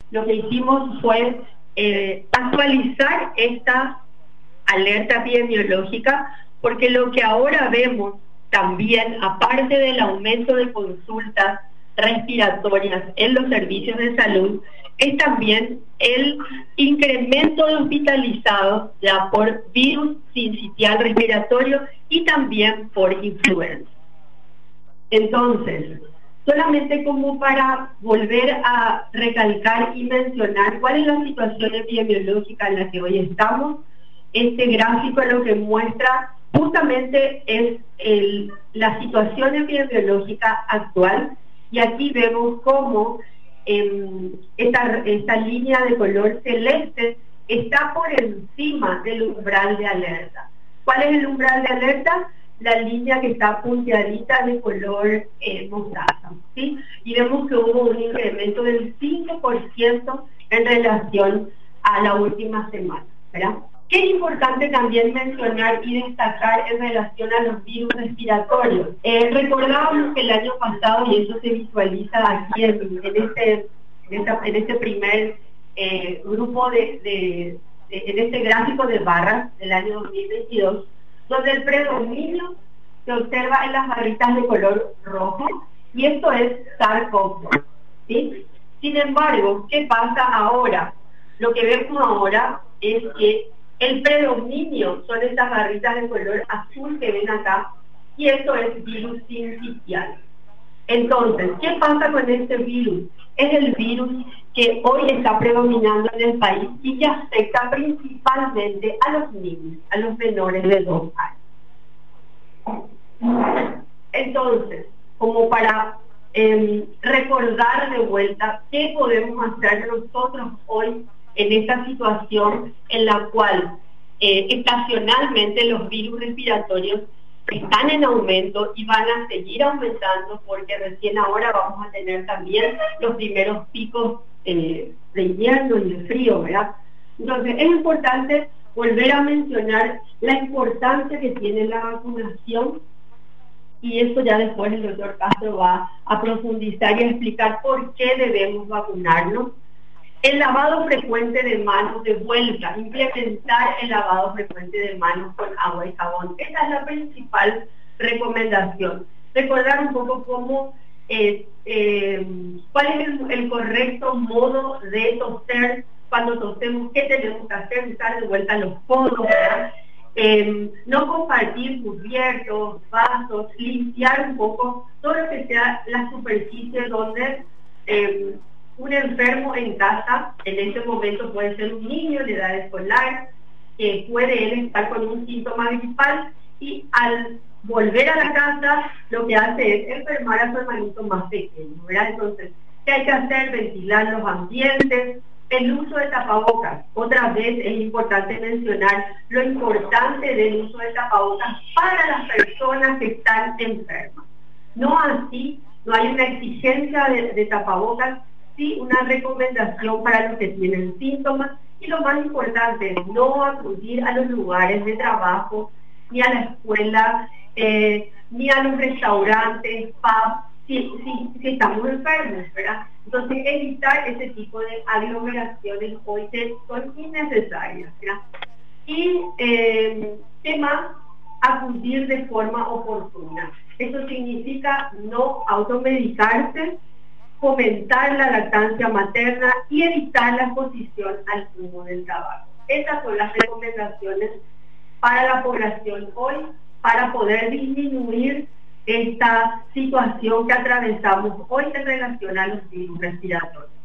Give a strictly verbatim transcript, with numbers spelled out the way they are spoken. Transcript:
lo que hicimos fue eh, actualizar esta alerta epidemiológica, porque lo que ahora vemos también, aparte del aumento de consultas respiratorias en los servicios de salud, es también el incremento de hospitalizados ya por virus sincitial respiratorio y también por influenza. Entonces, solamente como para volver a recalcar y mencionar cuál es la situación epidemiológica en la que hoy estamos, este gráfico lo que muestra justamente es el, la situación epidemiológica actual, y aquí vemos cómo eh, esta, esta línea de color celeste está por encima del umbral de alerta. ¿Cuál es el umbral de alerta? La línea que está punteadita de color eh, mostaza, ¿sí? Y vemos que hubo un incremento del cinco por ciento en relación a la última semana, ¿verdad? ¿Qué es importante también mencionar y destacar en relación a los virus respiratorios? Eh, recordábamos que el año pasado, y eso se visualiza aquí en, en, este, en, esta, en este primer eh, grupo de, de, de, en este gráfico de barras del año dos mil veintidós, donde el predominio se observa en las barritas de color rojo, y esto es SARS-CoV dos, ¿sí? Sin embargo, ¿qué pasa ahora? Lo que vemos ahora es que el predominio son estas barritas de color azul que ven acá, y esto es virus sincitial. Entonces, ¿qué pasa con este virus? Es el virus que hoy está predominando en el país y que afecta principalmente a los niños, a los menores de dos años. Entonces, como para eh, recordar de vuelta qué podemos hacer nosotros hoy en esta situación en la cual eh, estacionalmente los virus respiratorios están en aumento y van a seguir aumentando, porque recién ahora vamos a tener también los primeros picos eh, de invierno y de frío, ¿verdad? Entonces es importante volver a mencionar la importancia que tiene la vacunación, y eso ya después el doctor Castro va a profundizar y a explicar por qué debemos vacunarnos. El lavado frecuente de manos de vuelta, implementar el lavado frecuente de manos con agua y jabón. Esa es la principal recomendación. Recordar un poco cómo, eh, eh, cuál es el, el correcto modo de toser cuando tosemos, qué tenemos que hacer, usar de vuelta los codos, ¿verdad? Eh, no compartir cubiertos, vasos, limpiar un poco todo lo que sea la superficie donde eh, un enfermo en casa, en ese momento puede ser un niño de edad escolar, que puede él estar con un síntoma gripal, y al volver a la casa lo que hace es enfermar a su hermanito más pequeño, ¿verdad? Entonces, ¿qué hay que hacer? Ventilar los ambientes, el uso de tapabocas. Otra vez es importante mencionar lo importante del uso de tapabocas para las personas que están enfermas. No así, no hay una exigencia de, de tapabocas, sí una recomendación para los que tienen síntomas, y lo más importante, no acudir a los lugares de trabajo, ni a la escuela, eh, ni a los restaurantes, pubs, si, si, si estamos enfermos, ¿verdad? Entonces, evitar ese tipo de aglomeraciones hoy que son innecesarias, ¿verdad? Y, eh, ¿qué más? Acudir de forma oportuna. Eso significa no automedicarse, fomentar la lactancia materna y evitar la exposición al humo del tabaco. Esas son las recomendaciones para la población hoy, para poder disminuir esta situación que atravesamos hoy en relación a los virus respiratorios.